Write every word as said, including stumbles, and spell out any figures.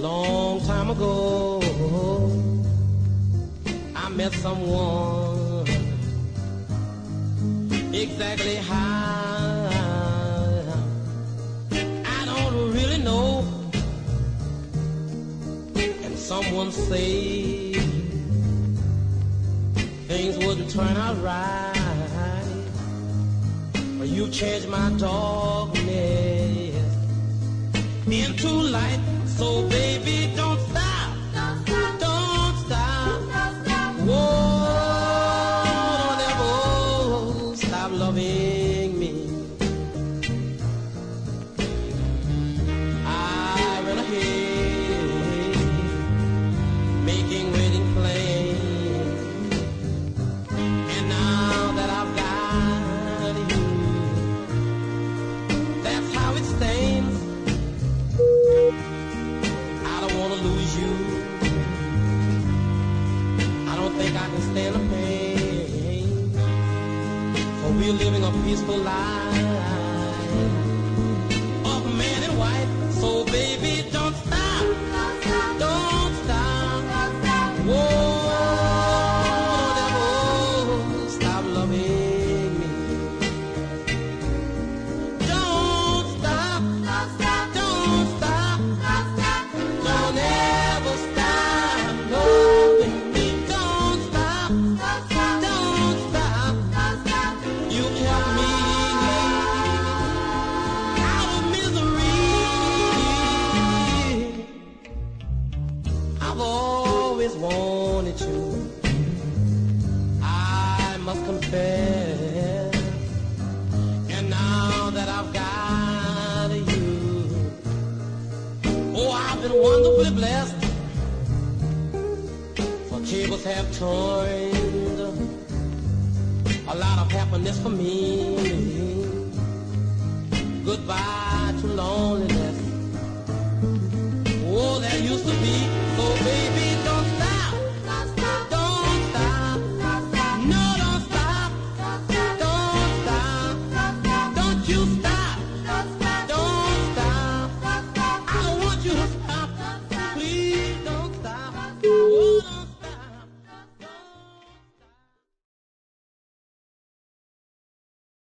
long time ago, I met someone exactly how I don't really know. And someone say things wouldn't turn out right, but you changed my darkness into light. So baby, don't stop, don't stop, don't stop, don't stop. Whoa, don't ever stop loving me. I went ahead, making wedding plans, and now that I've got you, that's how it stands. I don't wanna lose you. I don't think I can stand the pain. For we're living a peaceful life of man and wife. So baby, don't stop, don't stop, don't stop. Whoa, don't ever stop loving me. Don't stop, don't stop, don't stop, don't stop. Don't ever stop loving me. Don't stop, don't stop, don't stop, don't stop. You kept me out of misery. I've always wanted you, I must confess. And now that I've got you, oh, I've been wonderfully blessed. For tables have turned, a lot of happiness for me. Goodbye to loneliness.